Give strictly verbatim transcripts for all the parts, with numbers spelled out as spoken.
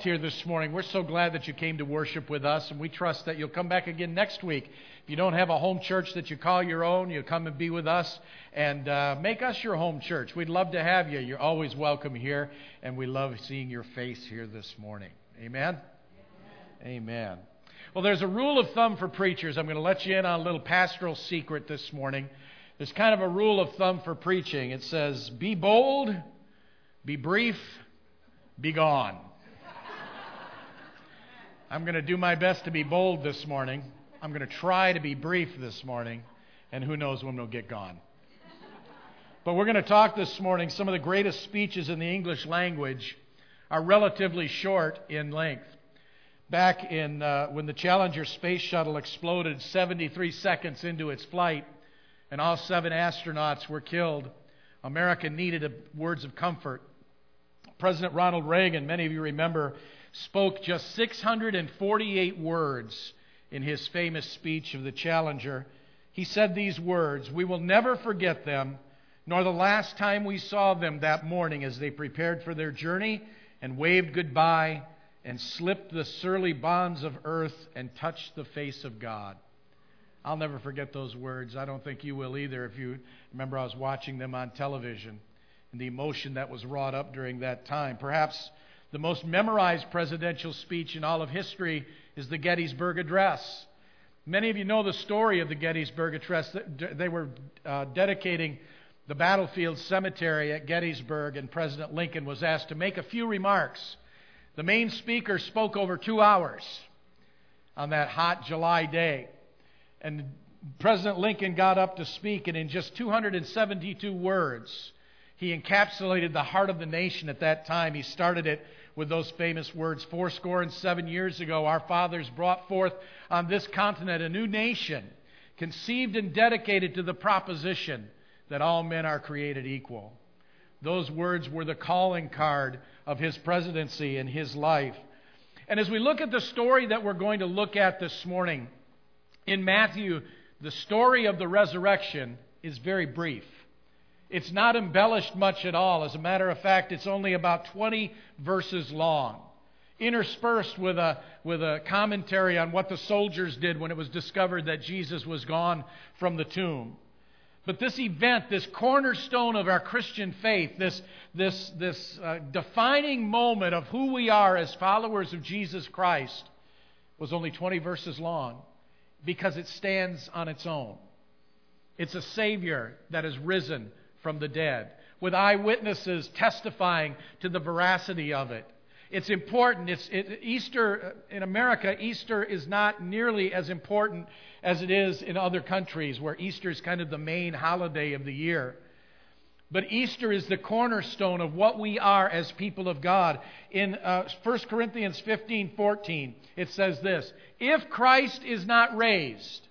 blessed here this morning. We're so glad that you came to worship with us, and we trust that you'll come back again next week. If you don't have a home church that you call your own, you'll come and be with us and uh, make us your home church. We'd love to have you. You're always welcome here, and we love seeing your face here this morning. Amen? Amen. Amen. Well, there's a rule of thumb for preachers. I'm going to let you in on a little pastoral secret this morning. There's kind of a rule of thumb for preaching. It says, be bold, be brief, be gone. I'm going to do my best to be bold this morning. I'm going to try to be brief this morning, and who knows when we'll get gone. But we're going to talk this morning. Some of the greatest speeches in the English language are relatively short in length. Back in uh, when the Challenger space shuttle exploded seventy-three seconds into its flight, and all seven astronauts were killed, America needed a, words of comfort. President Ronald Reagan, many of you remember, spoke just six hundred forty-eight words in his famous speech of the Challenger. He said these words, "We will never forget them, nor the last time we saw them that morning as they prepared for their journey and waved goodbye and slipped the surly bonds of earth and touched the face of God." I'll never forget those words. I don't think you will either. If you remember, I was watching them on television and the emotion that was wrought up during that time. Perhaps the most memorized presidential speech in all of history is the Gettysburg Address. Many of you know the story of the Gettysburg Address. They were uh, dedicating the battlefield cemetery at Gettysburg, and President Lincoln was asked to make a few remarks. The main speaker spoke over two hours on that hot July day. And President Lincoln got up to speak, and in just two hundred seventy-two words, he encapsulated the heart of the nation at that time. He started it with those famous words, "Fourscore and seven years ago, our fathers brought forth on this continent a new nation, conceived and dedicated to the proposition that all men are created equal." Those words were the calling card of his presidency and his life. And as we look at the story that we're going to look at this morning, in Matthew, the story of the resurrection is very brief. It's not embellished much at all. As a matter of fact, it's only about twenty verses long, interspersed with a, with a commentary on what the soldiers did when it was discovered that Jesus was gone from the tomb. But this event, this cornerstone of our Christian faith, this, this, this uh, defining moment of who we are as followers of Jesus Christ, was only twenty verses long because it stands on its own. It's a Savior that has risen from the dead, with eyewitnesses testifying to the veracity of it. It's important. It's it, Easter in America. Easter is not nearly as important as it is in other countries, where Easter is kind of the main holiday of the year. But Easter is the cornerstone of what we are as people of God. In uh, First Corinthians fifteen fourteen, it says this: "If Christ is not raised,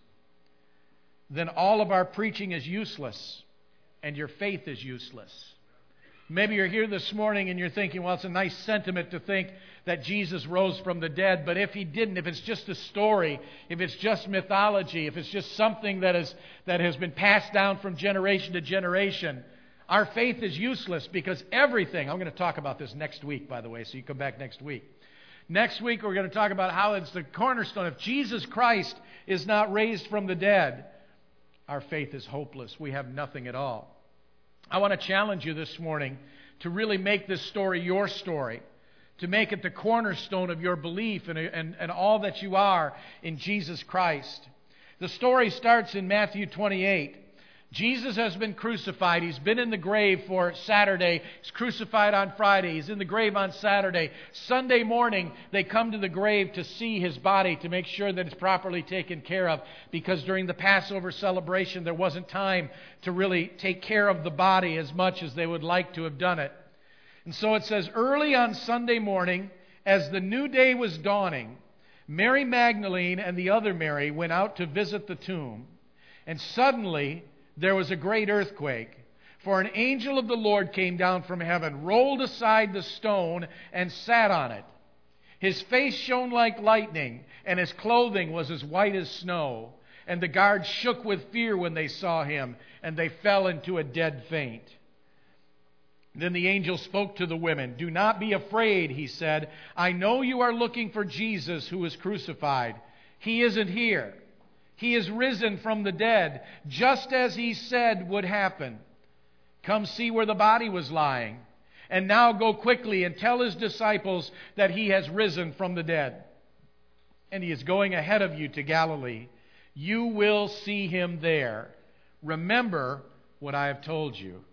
then all of our preaching is useless, and your faith is useless." Maybe you're here this morning and you're thinking, well, it's a nice sentiment to think that Jesus rose from the dead, but if He didn't, if it's just a story, if it's just mythology, if it's just something that is that has been passed down from generation to generation, our faith is useless, because everything, I'm going to talk about this next week, by the way, so you come back next week. Next week we're going to talk about how it's the cornerstone. If Jesus Christ is not raised from the dead, our faith is hopeless. We have nothing at all. I want to challenge you this morning to really make this story your story, to make it the cornerstone of your belief and, and, and all that you are in Jesus Christ. The story starts in Matthew twenty-eight. Jesus has been crucified. He's been in the grave for Saturday. He's crucified on Friday. He's in the grave on Saturday. Sunday morning, they come to the grave to see His body, to make sure that it's properly taken care of, because during the Passover celebration, there wasn't time to really take care of the body as much as they would like to have done it. And so it says, early on Sunday morning, as the new day was dawning, Mary Magdalene and the other Mary went out to visit the tomb. And suddenly there was a great earthquake, for an angel of the Lord came down from heaven, rolled aside the stone, and sat on it. His face shone like lightning, and his clothing was as white as snow. And the guards shook with fear when they saw him, and they fell into a dead faint. Then the angel spoke to the women. "Do not be afraid," he said. "I know you are looking for Jesus who was crucified. He isn't here. He is risen from the dead, just as he said would happen. Come see where the body was lying. And now go quickly and tell his disciples that he has risen from the dead. And he is going ahead of you to Galilee. You will see him there. Remember what I have told you."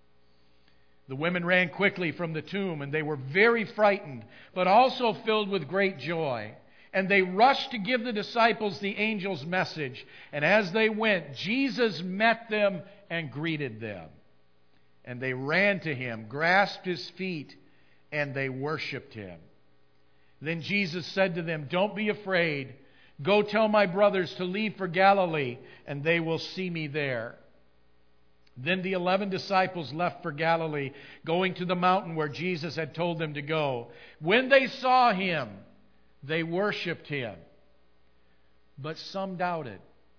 The women ran quickly from the tomb, and they were very frightened, but also filled with great joy. And they rushed to give the disciples the angel's message. And as they went, Jesus met them and greeted them. And they ran to him, grasped his feet, and they worshipped him. Then Jesus said to them, "Don't be afraid. Go tell my brothers to leave for Galilee, and they will see me there." Then the eleven disciples left for Galilee, going to the mountain where Jesus had told them to go. When they saw him, they worshipped him, but some doubted.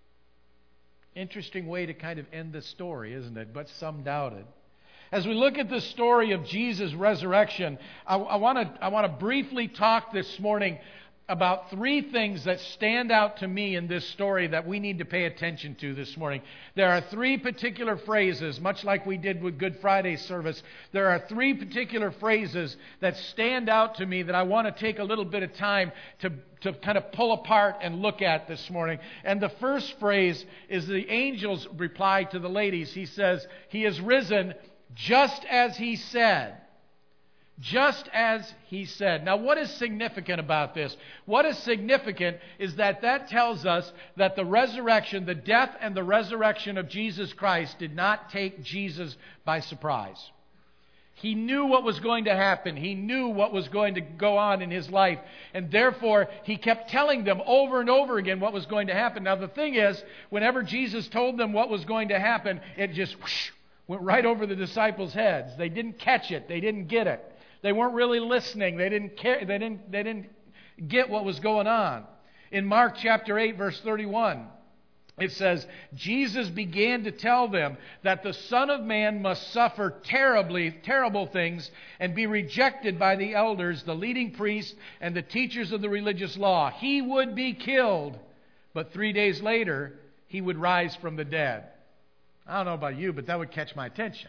Interesting way to kind of end the story, isn't it? But some doubted. As we look at the story of Jesus' resurrection, I, I want to I want to briefly talk this morning about three things that stand out to me in this story that we need to pay attention to this morning. There are three particular phrases, much like we did with Good Friday service. There are three particular phrases that stand out to me that I want to take a little bit of time to, to kind of pull apart and look at this morning. And the first phrase is the angel's reply to the ladies. He says, "He is risen just as he said." Just as he said. Now, what is significant about this? What is significant is that that tells us that the resurrection, the death and the resurrection of Jesus Christ did not take Jesus by surprise. He knew what was going to happen. He knew what was going to go on in his life. And therefore, he kept telling them over and over again what was going to happen. Now, the thing is, whenever Jesus told them what was going to happen, it just whoosh, went right over the disciples' heads. They didn't catch it. They didn't get it. They weren't really listening. They didn't care. They didn't, they didn't get what was going on. In Mark chapter eight, verse thirty-one, it says, Jesus began to tell them that the Son of Man must suffer terribly, terrible things and be rejected by the elders, the leading priests, and the teachers of the religious law. He would be killed, but three days later, he would rise from the dead. I don't know about you, but that would catch my attention.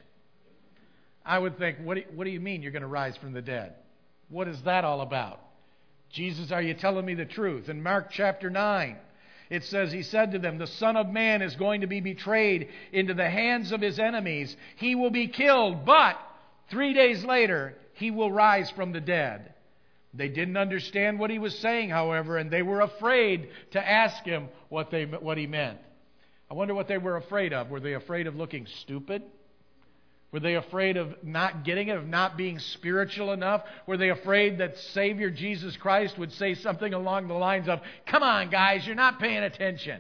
I would think, what do, what do you mean you're going to rise from the dead? What is that all about? Jesus, are you telling me the truth? In Mark chapter nine, it says, he said to them, the Son of Man is going to be betrayed into the hands of his enemies. He will be killed, but three days later, he will rise from the dead. They didn't understand what he was saying, however, and they were afraid to ask him what they what he meant. I wonder what they were afraid of. Were they afraid of looking stupid? Were they afraid of not getting it, of not being spiritual enough? Were they afraid that Savior Jesus Christ would say something along the lines of, come on, guys, you're not paying attention?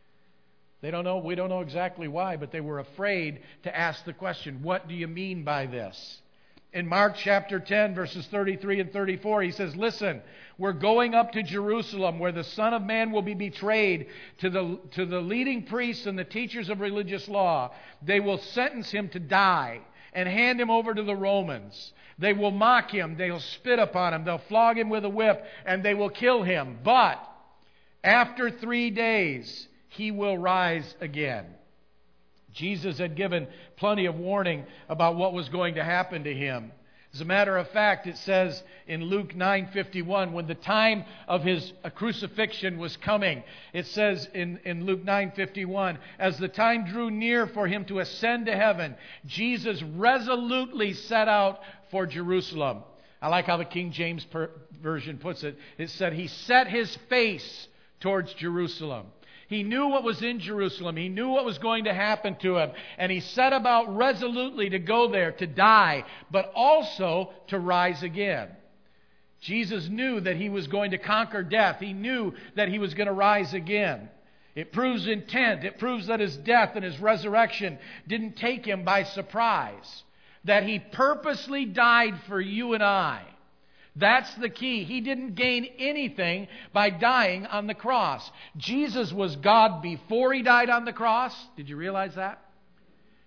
They don't know. We don't know exactly why, but they were afraid to ask the question, what do you mean by this? In Mark chapter ten, verses thirty-three and thirty-four, he says, listen, we're going up to Jerusalem where the Son of Man will be betrayed to the, to the leading priests and the teachers of religious law. They will sentence him to die and hand him over to the Romans. They will mock him. They'll spit upon him. They'll flog him with a whip and they will kill him. But after three days, he will rise again. Jesus had given plenty of warning about what was going to happen to him. As a matter of fact, it says in Luke nine fifty-one, when the time of his crucifixion was coming, it says in, in Luke nine fifty-one, as the time drew near for him to ascend to heaven, Jesus resolutely set out for Jerusalem. I like how the King James per- Version puts it. It said he set his face towards Jerusalem. He knew what was in Jerusalem. He knew what was going to happen to him. And he set about resolutely to go there, to die, but also to rise again. Jesus knew that he was going to conquer death. He knew that he was going to rise again. It proves intent. It proves that his death and his resurrection didn't take him by surprise. That he purposely died for you and I. That's the key. He didn't gain anything by dying on the cross. Jesus was God before he died on the cross. Did you realize that?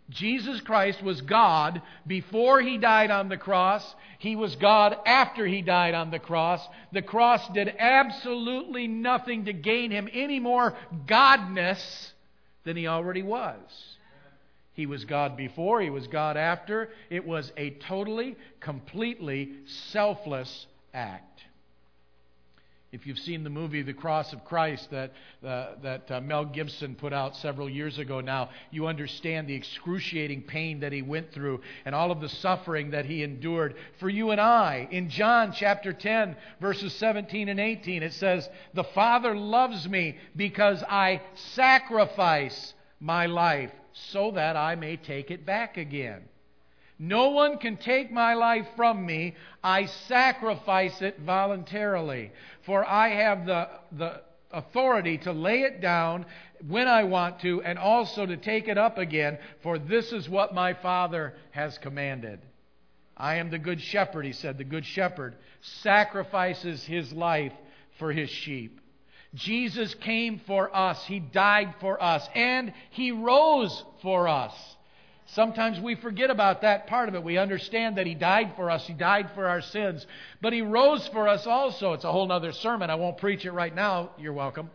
Jesus Christ was God before He died on the cross. He was God after He died on the cross. The cross did absolutely nothing to gain Him any more godness than He already was. He was God before, He was God after. It was a totally, completely selfless act. If you've seen the movie The Cross of Christ that, uh, that uh, Mel Gibson put out several years ago now, you understand the excruciating pain that He went through and all of the suffering that He endured for you and I. In John chapter ten, verses seventeen and eighteen, it says, "The Father loves me because I sacrifice my life so that I may take it back again. No one can take my life from me. I sacrifice it voluntarily. For I have the, the authority to lay it down when I want to, and also to take it up again. For this is what my Father has commanded." I am the good shepherd, He said. The good shepherd sacrifices his life for his sheep. Jesus came for us. He died for us. And He rose for us. Sometimes we forget about that part of it. We understand that He died for us. He died for our sins. But He rose for us also. It's a whole other sermon. I won't preach it right now. You're welcome.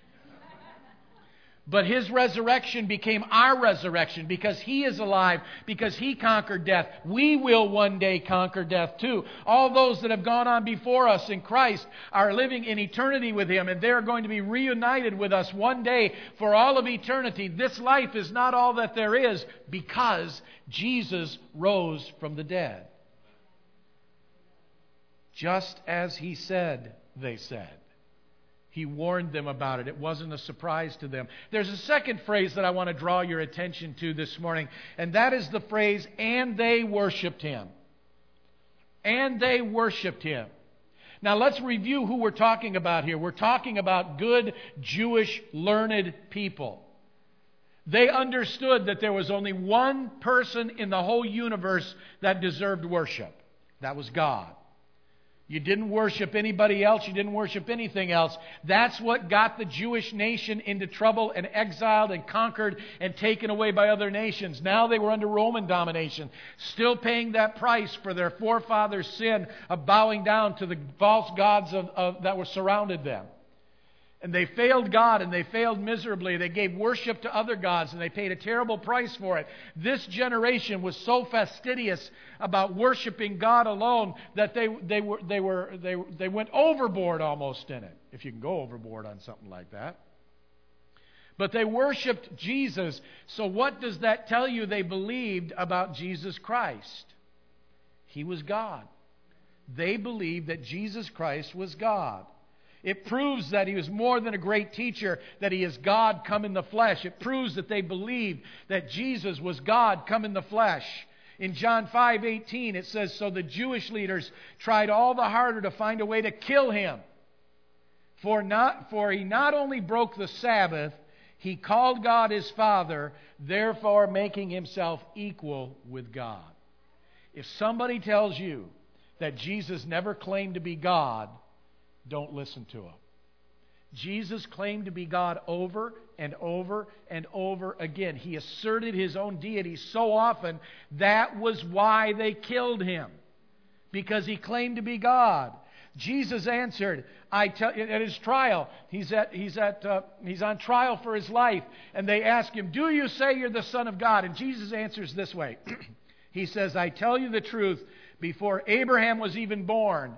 But His resurrection became our resurrection because He is alive, because He conquered death. We will one day conquer death too. All those that have gone on before us in Christ are living in eternity with Him, and they're going to be reunited with us one day for all of eternity. This life is not all that there is because Jesus rose from the dead. Just as He said, they said. He warned them about it. It wasn't a surprise to them. There's a second phrase that I want to draw your attention to this morning, and that is the phrase, "and they worshiped Him." And they worshiped Him. Now let's review who we're talking about here. We're talking about good Jewish learned people. They understood that there was only one person in the whole universe that deserved worship. That was God. You didn't worship anybody else. You didn't worship anything else. That's what got the Jewish nation into trouble and exiled and conquered and taken away by other nations. Now they were under Roman domination, still paying that price for their forefathers' sin of bowing down to the false gods of, of, that were surrounded them. And they failed God, and they failed miserably. They gave worship to other gods, and they paid a terrible price for it. This generation was so fastidious about worshiping God alone that they they were they were they they went overboard almost in it, if you can go overboard on something like that. But they worshiped Jesus. So what does that tell you they believed about Jesus Christ? He was God. They believed that Jesus Christ was God. It proves that He was more than a great teacher, that He is God come in the flesh. It proves that they believed that Jesus was God come in the flesh. In John five eighteen, it says, "So the Jewish leaders tried all the harder to find a way to kill Him. For, not, for He not only broke the Sabbath, He called God His Father, therefore making Himself equal with God." If somebody tells you that Jesus never claimed to be God, don't listen to him. Jesus claimed to be God over and over and over again. He asserted His own deity so often, that was why they killed Him, because He claimed to be God. Jesus answered, I tell you, at His trial, he's at he's at uh, he's on trial for His life, and they ask Him, "Do you say you're the Son of God?" And Jesus answers this way. He says, "I tell you the truth, before Abraham was even born,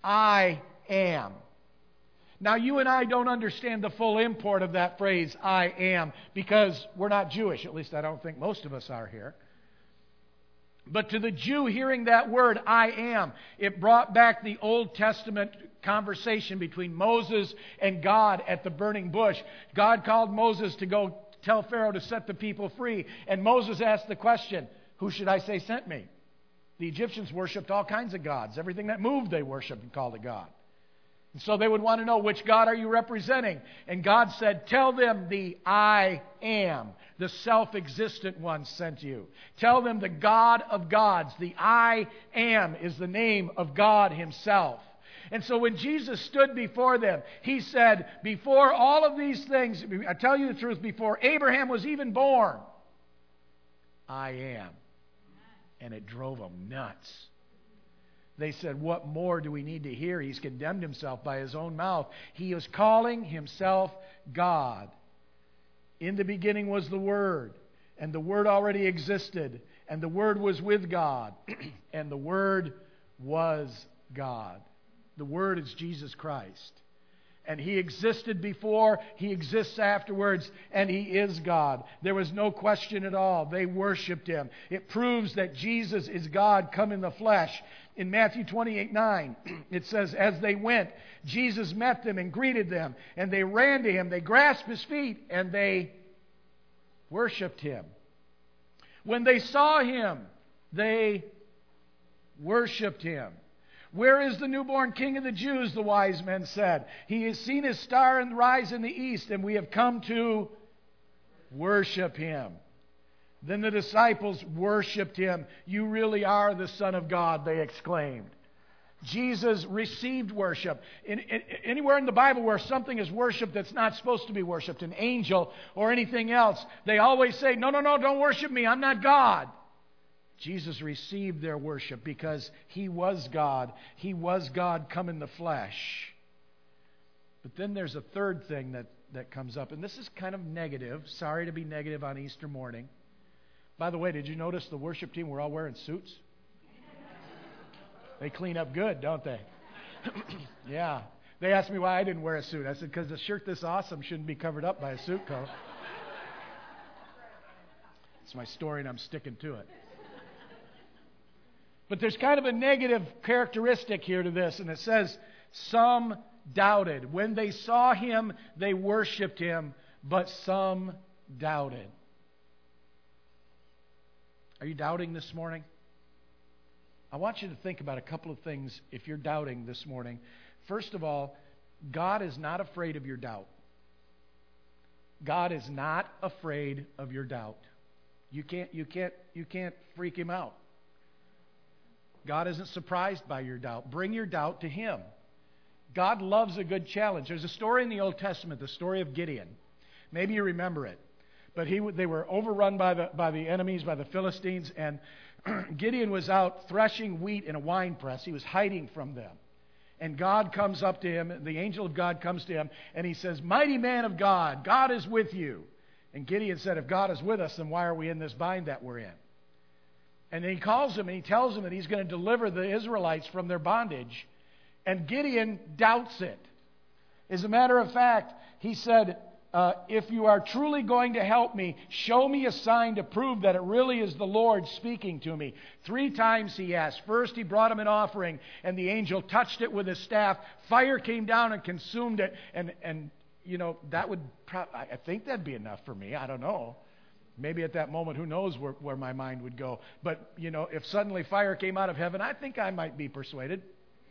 I am." Now, you and I don't understand the full import of that phrase, "I am," because we're not Jewish. At least I don't think most of us are here. But to the Jew hearing that word, "I am," it brought back the Old Testament conversation between Moses and God at the burning bush. God called Moses to go tell Pharaoh to set the people free. And Moses asked the question, "Who should I say sent me?" The Egyptians worshipped all kinds of gods. Everything that moved they worshipped and called a god. And so they would want to know, which God are you representing? And God said, "Tell them the I am, the self-existent one sent you. Tell them the God of gods, the I am is the name of God Himself." And so when Jesus stood before them, He said, before all of these things, I tell you the truth, before Abraham was even born, I am. And it drove them nuts. They said, what more do we need to hear? He's condemned himself by his own mouth. He is calling himself God. In the beginning was the Word, and the Word already existed, and the Word was with God, and the Word was God. The Word is Jesus Christ. And He existed before, He exists afterwards, and He is God. There was no question at all. They worshiped Him. It proves that Jesus is God come in the flesh. In Matthew twenty-eight nine, it says, as they went, Jesus met them and greeted them, and they ran to Him. They grasped His feet, and they worshiped Him. When they saw Him, they worshiped Him. Where is the newborn King of the Jews, the wise men said. He has seen His star and rise in the east, and we have come to worship Him. Then the disciples worshiped Him. You really are the Son of God, they exclaimed. Jesus received worship. In, in, anywhere in the Bible where something is worshipped that's not supposed to be worshipped, an angel or anything else, they always say, no, no, no, don't worship me, I'm not God. Jesus received their worship because He was God. He was God come in the flesh. But then there's a third thing that, that comes up, and this is kind of negative. Sorry to be negative on Easter morning. By the way, did you notice the worship team were all wearing suits? They clean up good, don't they? Yeah. They asked me why I didn't wear a suit. I said, because a shirt this awesome shouldn't be covered up by a suit coat. It's my story, and I'm sticking to it. But there's kind of a negative characteristic here to this, and it says, some doubted. When they saw Him, they worshiped Him, but some doubted. Are you doubting this morning? I want you to think about a couple of things if you're doubting this morning. First of all, God is not afraid of your doubt. God is not afraid of your doubt. You can't, you can't, you can't freak Him out. God isn't surprised by your doubt. Bring your doubt to Him. God loves a good challenge. There's a story in the Old Testament, the story of Gideon. Maybe you remember it. But he, they were overrun by the, by the enemies, by the Philistines, and Gideon was out threshing wheat in a wine press. He was hiding from them. And God comes up to him, the angel of God comes to him, and he says, mighty man of God, God is with you. And Gideon said, if God is with us, then why are we in this bind that we're in? And then he calls him and he tells him that he's going to deliver the Israelites from their bondage. And Gideon doubts it. As a matter of fact, he said, uh, if you are truly going to help me, show me a sign to prove that it really is the Lord speaking to me. Three times he asked. First he brought him an offering, and the angel touched it with his staff. Fire came down and consumed it. And, and you know, that would, pro- I think that'd be enough for me. I don't know. Maybe at that moment, who knows where, where my mind would go. But, you know, if suddenly fire came out of heaven, I think I might be persuaded.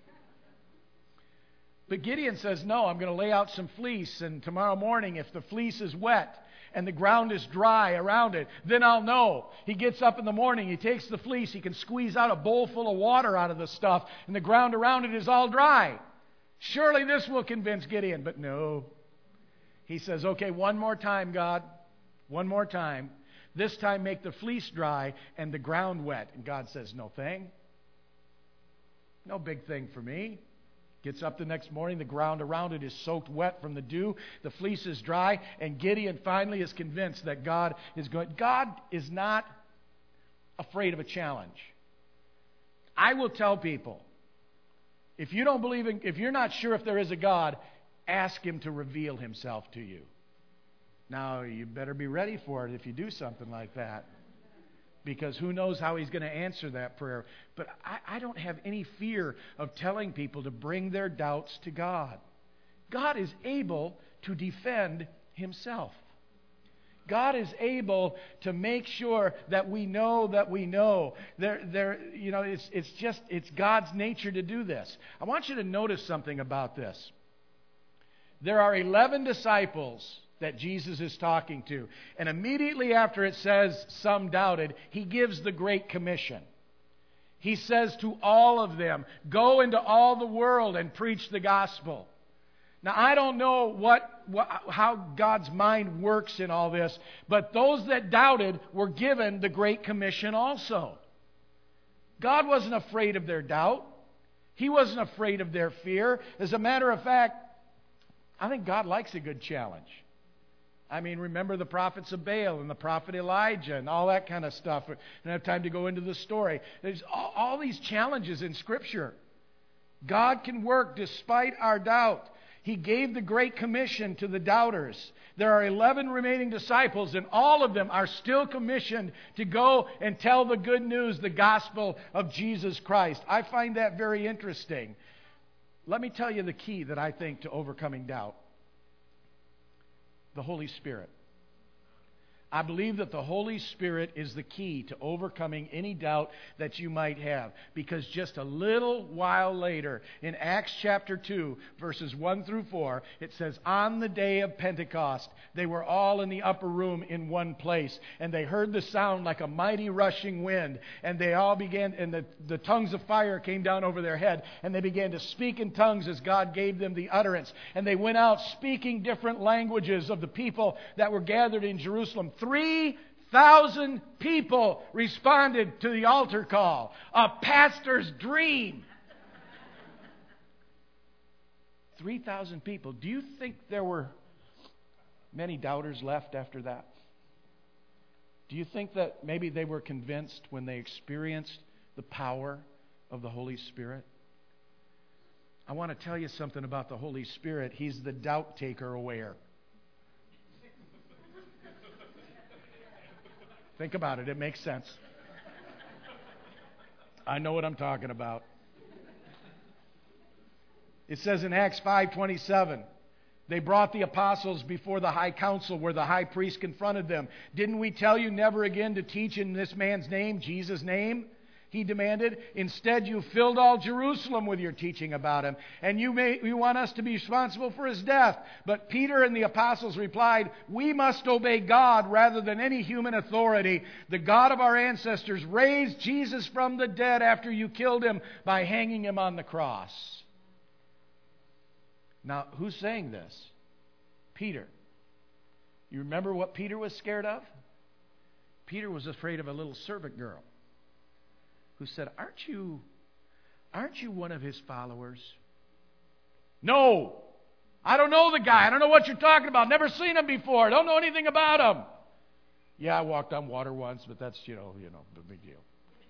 But Gideon says, no, I'm going to lay out some fleece, and tomorrow morning, if the fleece is wet and the ground is dry around it, then I'll know. He gets up in the morning, he takes the fleece, he can squeeze out a bowl full of water out of the stuff, and the ground around it is all dry. Surely this will convince Gideon. But no. He says, okay, one more time, God. One more time. This time make the fleece dry and the ground wet. And God says, no thing. No big thing for me. Gets up the next morning, the ground around it is soaked wet from the dew. The fleece is dry, and Gideon finally is convinced that God is going. God is not afraid of a challenge. I will tell people, if you don't believe in, if you're not sure if there is a God, ask Him to reveal Himself to you. Now, you better be ready for it if you do something like that. Because who knows how He's going to answer that prayer. But I, I don't have any fear of telling people to bring their doubts to God. God is able to defend Himself. God is able to make sure that we know that we know. There, there, you know, it's, it's just, it's God's nature to do this. I want you to notice something about this. There are eleven disciples that Jesus is talking to. And immediately after it says some doubted, He gives the Great Commission. He says to all of them, go into all the world and preach the gospel. Now, I don't know what, what how God's mind works in all this, but those that doubted were given the Great Commission also. God wasn't afraid of their doubt. He wasn't afraid of their fear. As a matter of fact, I think God likes a good challenge. I mean, remember the prophets of Baal and the prophet Elijah and all that kind of stuff. I don't have time to go into the story. There's all, all these challenges in Scripture. God can work despite our doubt. He gave the Great Commission to the doubters. There are eleven remaining disciples, and all of them are still commissioned to go and tell the good news, the gospel of Jesus Christ. I find that very interesting. Let me tell you the key that I think to overcoming doubt. The Holy Spirit. I believe that the Holy Spirit is the key to overcoming any doubt that you might have. Because just a little while later, in Acts chapter two, verses one through four, it says, on the day of Pentecost, they were all in the upper room in one place. And they heard the sound like a mighty rushing wind. And they all began, and the, the tongues of fire came down over their head. And they began to speak in tongues as God gave them the utterance. And they went out speaking different languages of the people that were gathered in Jerusalem. Three thousand people responded to the altar call. A pastor's dream. Three thousand people. Do you think there were many doubters left after that? Do you think that maybe they were convinced when they experienced the power of the Holy Spirit? I want to tell you something about the Holy Spirit. He's the doubt taker aware. Think about it. It makes sense. I know what I'm talking about. It says in Acts five twenty-seven, they brought the apostles before the high council where the high priest confronted them. Didn't we tell you never again to teach in this man's name, Jesus' name? He demanded. Instead, you filled all Jerusalem with your teaching about him, and you, may, you want us to be responsible for his death. But Peter and the apostles replied, we must obey God rather than any human authority. The God of our ancestors raised Jesus from the dead after you killed him by hanging him on the cross. Now, who's saying this? Peter. You remember what Peter was scared of? Peter was afraid of a little servant girl who said, aren't you, aren't you one of his followers? No. I don't know the guy. I don't know what you're talking about. Never seen him before. Don't know anything about him. Yeah, I walked on water once, but that's, you know, you know, the big deal.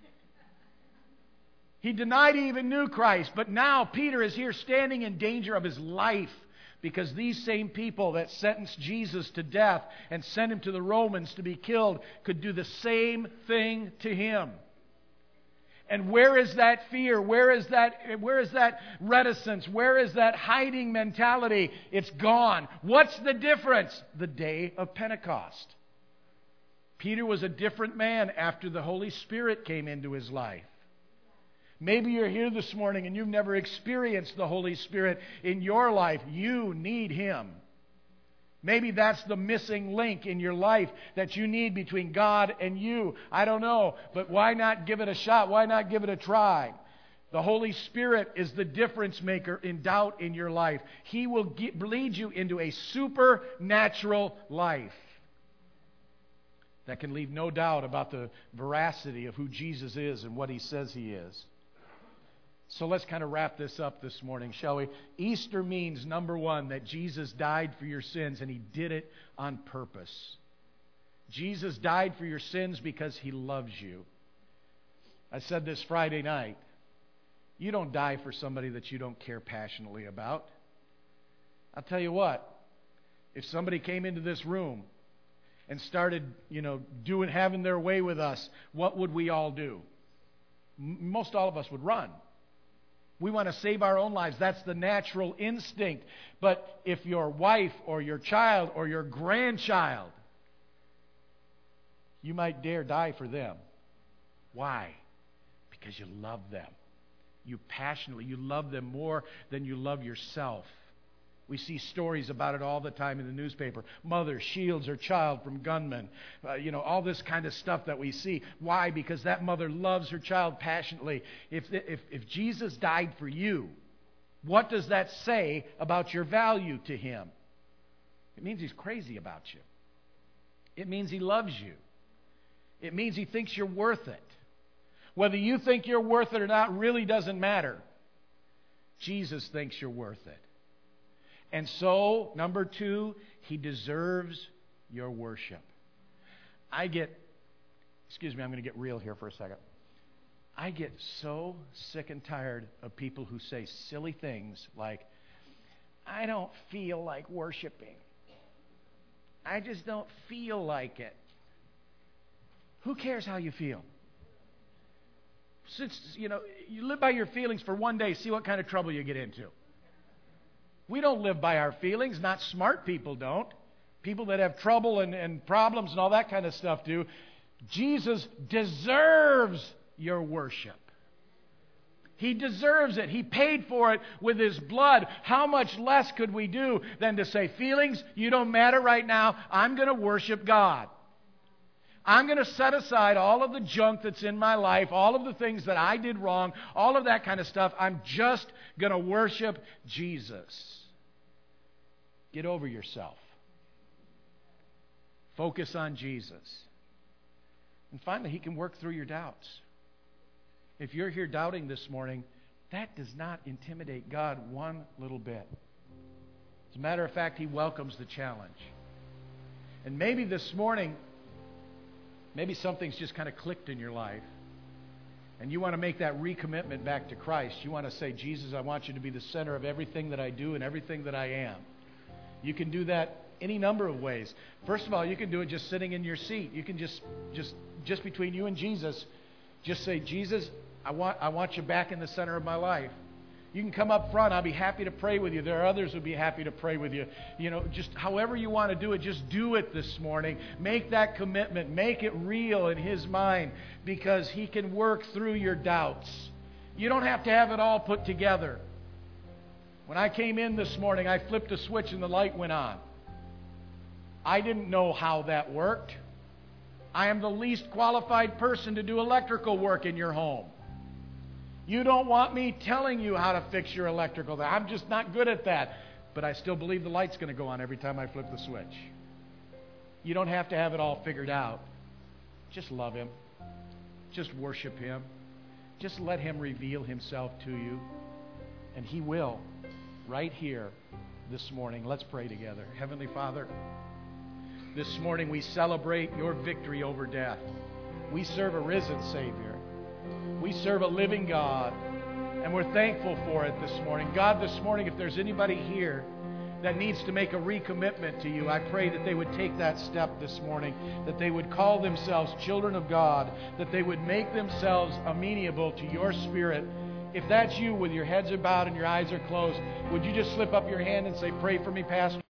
He denied he even knew Christ, but now Peter is here standing in danger of his life because these same people that sentenced Jesus to death and sent him to the Romans to be killed could do the same thing to him. And where is that fear? Where is that, where is that reticence? Where is that hiding mentality? It's gone. What's the difference? The day of Pentecost. Peter was a different man after the Holy Spirit came into his life. Maybe you're here this morning and you've never experienced the Holy Spirit in your life. You need Him. Maybe that's the missing link in your life that you need between God and you. I don't know, but why not give it a shot? Why not give it a try? The Holy Spirit is the difference maker in doubt in your life. He will get, lead you into a supernatural life that can leave no doubt about the veracity of who Jesus is and what He says He is. So let's kind of wrap this up this morning, shall we? Easter means, number one, that Jesus died for your sins, and He did it on purpose. Jesus died for your sins because He loves you. I said this Friday night. You don't die for somebody that you don't care passionately about. I'll tell you what. If somebody came into this room and started, you know, doing, having their way with us, what would we all do? M- most all of us would run. We want to save our own lives. That's the natural instinct. But if your wife or your child or your grandchild, you might dare die for them. Why? Because you love them. You passionately, you love them more than you love yourself. We see stories about it all the time in the newspaper. Mother shields her child from gunmen. Uh, you know, all this kind of stuff that we see. Why? Because that mother loves her child passionately. If, if, if Jesus died for you, What does that say about your value to Him? It means He's crazy about you. It means He loves you. It means He thinks you're worth it. Whether you think you're worth it or not really doesn't matter. Jesus thinks you're worth it. And so, number two, He deserves your worship. I get, excuse me, I'm going to get real here for a second. I get so sick and tired of people who say silly things like, I don't feel like worshiping. I just don't feel like it. Who cares how you feel? Since, you know, you live by your feelings for one day, see what kind of trouble you get into. We don't live by our feelings. Not smart people don't. People that have trouble and, and problems and all that kind of stuff do. Jesus deserves your worship. He deserves it. He paid for it with His blood. How much less could we do than to say, feelings, you don't matter right now. I'm going to worship God. I'm going to set aside all of the junk that's in my life, all of the things that I did wrong, all of that kind of stuff. I'm just going to worship Jesus. Get over yourself. Focus on Jesus. And finally, He can work through your doubts. If you're here doubting this morning, that does not intimidate God one little bit. As a matter of fact, He welcomes the challenge. And maybe this morning, maybe something's just kind of clicked in your life. And you want to make that recommitment back to Christ. You want to say, Jesus, I want you to be the center of everything that I do and everything that I am. You can do that any number of ways. First of all, you can do it just sitting in your seat. You can just, just, just between you and Jesus, just say, Jesus, I want, I want you back in the center of my life. You can come up front. I'll be happy to pray with you. There are others who will be happy to pray with you. You know, just however you want to do it, just do it this morning. Make that commitment. Make it real in His mind, because He can work through your doubts. You don't have to have it all put together. When I came in this morning, I flipped a switch and the light went on. I didn't know how that worked. I am the least qualified person to do electrical work in your home. You don't want me telling you how to fix your electrical. I'm just not good at that. But I still believe the light's going to go on every time I flip the switch. You don't have to have it all figured out. Just love Him. Just worship Him. Just let Him reveal Himself to you. And He will, right here this morning. Let's pray together. Heavenly Father, this morning we celebrate Your victory over death. We serve a risen Savior. We serve a living God, and we're thankful for it this morning. God, this morning, if there's anybody here that needs to make a recommitment to You, I pray that they would take that step this morning, that they would call themselves children of God, that they would make themselves amenable to Your Spirit. If that's you, with your heads are bowed and your eyes are closed, would you just slip up your hand and say, pray for me, Pastor?